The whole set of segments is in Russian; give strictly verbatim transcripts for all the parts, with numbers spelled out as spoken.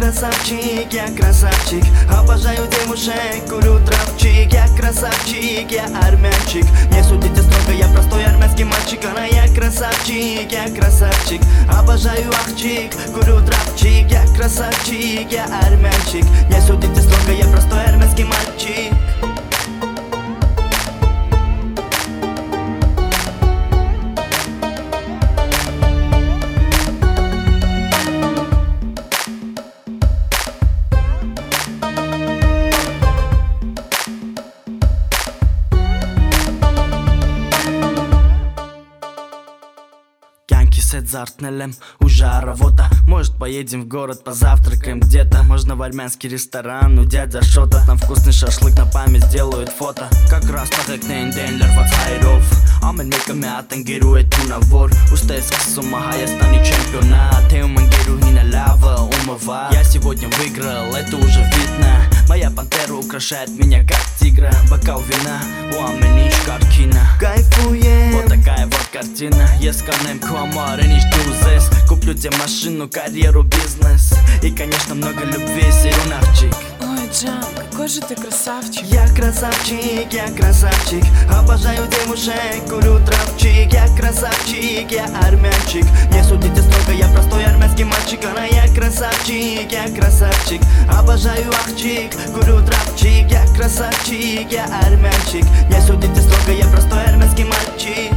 красавчик, я красавчик. Обожаю девушек, курю травчик. Я красавчик, я армянчик. Не судите строго, я простой армянский мальчик. Она я красавчик, я красавчик. Обожаю ахчик, курю травчик. Я красавчик, я армянчик. Не судите строго, я простой армянский мальчик. С азартным, уже работа. Может, поедем в город, позавтракаем где-то. Можно в армянский ресторан, у дядя Шота. Там вкусный шашлык, на память сделают фото. Как раз тагекнен день лерված հայրով. Ամեն մեկը մի հատ ընկերու է թունավոր. Ուստի սկսում է Հայաստանի чемпионат. Թեում ընկերուհին է лавը, ումը վա. Я сегодня выиграл, это уже видно. Моя пантера украшает меня как тигра. Бокал вина, у ամեն ինչ կարգինը. Кайфуем, вот такая вот картина. Ես կանեմ քո համար ինչ դու ուզես. Куплю тебе машину, карьеру, бизнес. И, конечно, много любви, сирен աղջիկ. Ой, Джан, какой же ты красавчик. Я красавчик, я красавчик. Обожаю девушек, курю травчик. Я красавчик, я армянчик. Не судите строго, я простой армянский мальчик. Она я красавчик, я красавчик. Обожаю ахчик, курю травчик. Я красавчик, я армянчик. Не судите строго, я простой армянский мальчик.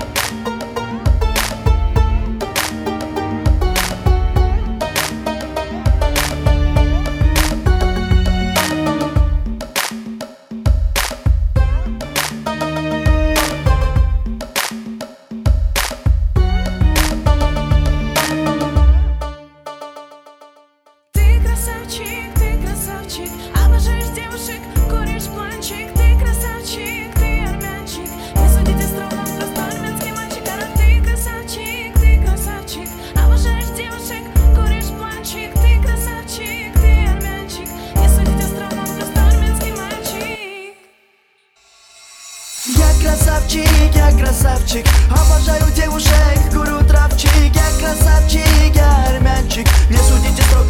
Красавчик, ты красавчик, обожаешь девушек, куришь планчик. Ты красавчик, ты армянчик. Не судите строго, просто армянский мальчик. А ты красавчик, ты красавчик, обожаешь девушек, куришь планчик. Ты красавчик, ты армянчик. Не судите строго, просто армянский мальчик. Я красавчик, я красавчик. Обожаю девушек, курю травчик. Я красавчик, я армянчик. Не судите строго.